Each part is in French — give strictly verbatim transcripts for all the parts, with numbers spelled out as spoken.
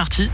Marty.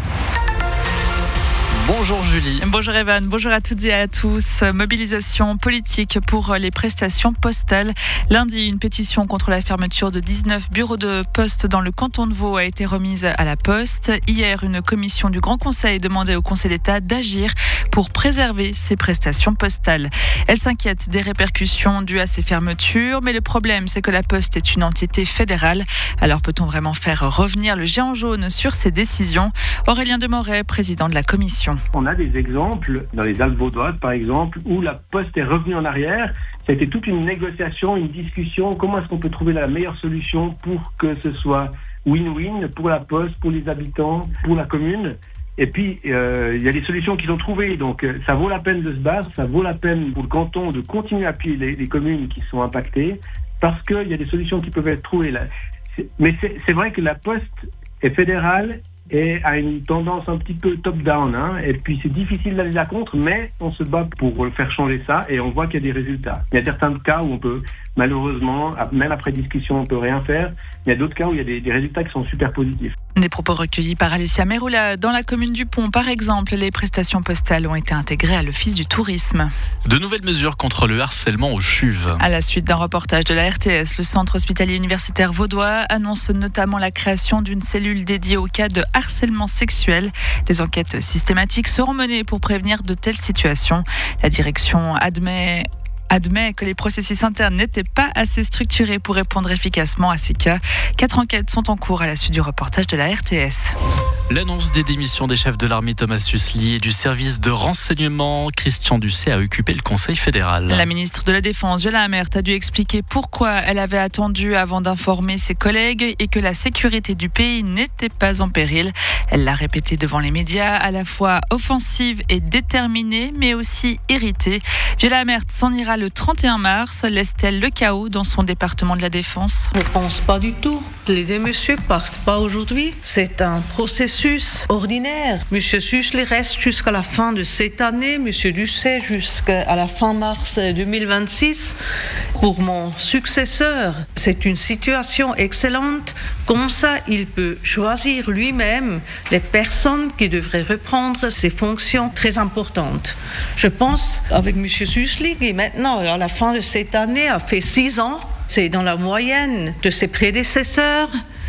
Bonjour Julie. Bonjour Evan, bonjour à toutes et à tous. Mobilisation politique pour les prestations postales. Lundi, une pétition contre la fermeture de dix-neuf bureaux de poste dans le canton de Vaud a été remise à la Poste. Hier, une commission du Grand Conseil demandait au Conseil d'État d'agir pour préserver ces prestations postales. Elle s'inquiète des répercussions dues à ces fermetures, mais le problème, c'est que la Poste est une entité fédérale. Alors peut-on vraiment faire revenir le géant jaune sur ces décisions ? Aurélien Demoret, président de la commission. On a des exemples dans les Alpes vaudoises, par exemple, où la Poste est revenue en arrière. Ça a été toute une négociation, une discussion. Comment est-ce qu'on peut trouver la meilleure solution pour que ce soit win-win pour la Poste, pour les habitants, pour la commune. Et puis, euh, il y a des solutions qui sont trouvées. Donc, euh, ça vaut la peine de se battre. Ça vaut la peine pour le canton de continuer à appuyer les, les communes qui sont impactées parce qu'il y a des solutions qui peuvent être trouvées là. C'est, mais c'est, c'est vrai que la Poste est fédérale et a une tendance un petit peu top-down, hein, et puis c'est difficile d'aller la contre, mais on se bat pour faire changer ça, et on voit qu'il y a des résultats. Il y a certains cas où on peut, malheureusement, même après discussion, on peut rien faire. Il y a d'autres cas où il y a des, des résultats qui sont super positifs. Des propos recueillis par Alessia Meroula. Dans la commune du Pont, par exemple, les prestations postales ont été intégrées à l'Office du tourisme. De nouvelles mesures contre le harcèlement aux chuves. À la suite d'un reportage de la R T S, le centre hospitalier universitaire vaudois annonce notamment la création d'une cellule dédiée aux cas de harcèlement sexuel. Des enquêtes systématiques seront menées pour prévenir de telles situations. La direction admet... admet que les processus internes n'étaient pas assez structurés pour répondre efficacement à ces cas. Quatre enquêtes sont en cours à la suite du reportage de la R T S. L'annonce des démissions des chefs de l'armée Thomas Susli et du service de renseignement Christian Dusset a occupé le Conseil fédéral. La ministre de la Défense, Viola Amert, a dû expliquer pourquoi elle avait attendu avant d'informer ses collègues et que la sécurité du pays n'était pas en péril. Elle l'a répété devant les médias, à la fois offensive et déterminée, mais aussi irritée. Viola Amert s'en ira le trente et un mars. Laisse-t-elle le chaos dans son département de la Défense ? Je ne pense pas du tout. Les deux messieurs partent pas aujourd'hui. C'est un processus ordinaire. Monsieur Susli reste jusqu'à la fin de cette année, Monsieur Dusset jusqu'à la fin mars deux mille vingt-six. Pour mon successeur, c'est une situation excellente. Comme ça, il peut choisir lui-même les personnes qui devraient reprendre ses fonctions très importantes. Je pense avec Monsieur Susli qui maintenant, à la fin de cette année, a fait six ans. C'est dans la moyenne de ses prédécesseurs.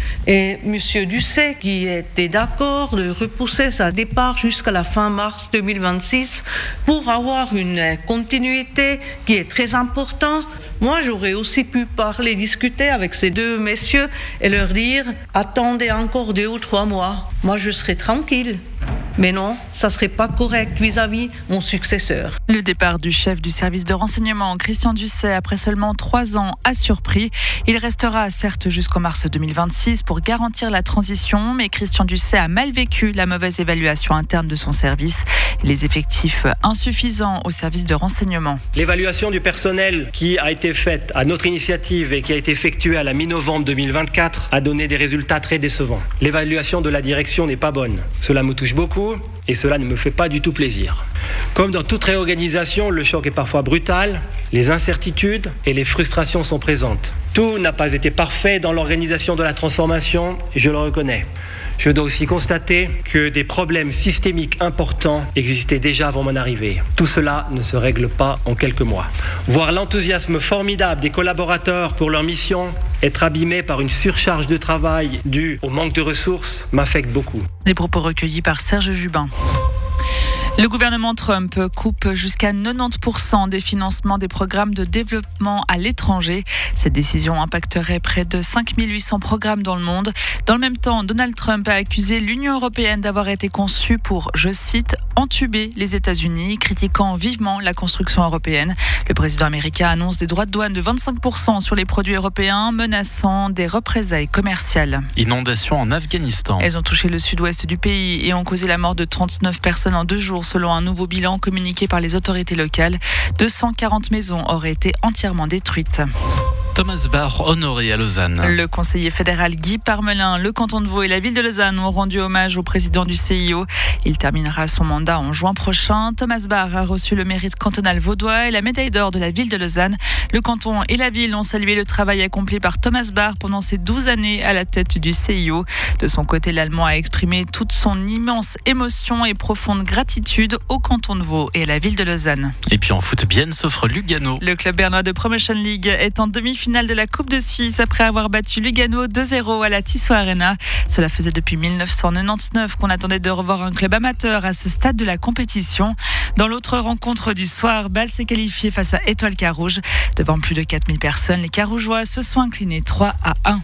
Et M. Dusset, qui était d'accord de repousser sa départ jusqu'à la fin mars deux mille vingt-six pour avoir une continuité qui est très importante. Moi, j'aurais aussi pu parler, discuter avec ces deux messieurs et leur dire « Attendez encore deux ou trois mois. Moi, je serai tranquille. » Mais non, ça ne serait pas correct vis-à-vis mon successeur. Le départ du chef du service de renseignement, Christian Dusset, après seulement trois ans, a surpris. Il restera certes jusqu'au mars deux mille vingt-six pour garantir la transition, mais Christian Dusset a mal vécu la mauvaise évaluation interne de son service et les effectifs insuffisants au service de renseignement. L'évaluation du personnel qui a été faite à notre initiative et qui a été effectuée à la mi-novembre deux mille vingt-quatre a donné des résultats très décevants. L'évaluation de la direction n'est pas bonne. Cela me touche beaucoup. Et cela ne me fait pas du tout plaisir. Comme dans toute réorganisation, le choc est parfois brutal, les incertitudes et les frustrations sont présentes. Tout n'a pas été parfait dans l'organisation de la transformation, je le reconnais. Je dois aussi constater que des problèmes systémiques importants existaient déjà avant mon arrivée. Tout cela ne se règle pas en quelques mois. Voir l'enthousiasme formidable des collaborateurs pour leur mission être abîmé par une surcharge de travail due au manque de ressources m'affecte beaucoup. Des propos recueillis par Serge Jubin. Le gouvernement Trump coupe jusqu'à quatre-vingt-dix pour cent des financements des programmes de développement à l'étranger. Cette décision impacterait près de cinq mille huit cents programmes dans le monde. Dans le même temps, Donald Trump a accusé l'Union européenne d'avoir été conçue pour, je cite, entuber les États-Unis, critiquant vivement la construction européenne. Le président américain annonce des droits de douane de vingt-cinq pour cent sur les produits européens, menaçant des représailles commerciales. Inondations en Afghanistan. Elles ont touché le sud-ouest du pays et ont causé la mort de trente-neuf personnes en deux jours. Selon un nouveau bilan communiqué par les autorités locales, deux cent quarante maisons auraient été entièrement détruites. Thomas Bach honoré à Lausanne. Le conseiller fédéral Guy Parmelin, le canton de Vaud et la ville de Lausanne ont rendu hommage au président du C I O. Il terminera son mandat en juin prochain. Thomas Bach a reçu le mérite cantonal vaudois et la médaille d'or de la ville de Lausanne. Le canton et la ville ont salué le travail accompli par Thomas Bach pendant ses douze années à la tête du C I O. De son côté, l'Allemand a exprimé toute son immense émotion et profonde gratitude au canton de Vaud et à la ville de Lausanne. Et puis en foot, Bienne s'offre Lugano. Le club bernois de Promotion League est en demi-finale de la Coupe de Suisse après avoir battu Lugano deux zéro à la Tissot Arena. Cela faisait depuis dix-neuf cent quatre-vingt-dix-neuf qu'on attendait de revoir un club amateur à ce stade de la compétition. Dans l'autre rencontre du soir, Bâle s'est qualifié face à Étoile Carouge. Devant plus de quatre mille personnes, les Carougeois se sont inclinés trois à un.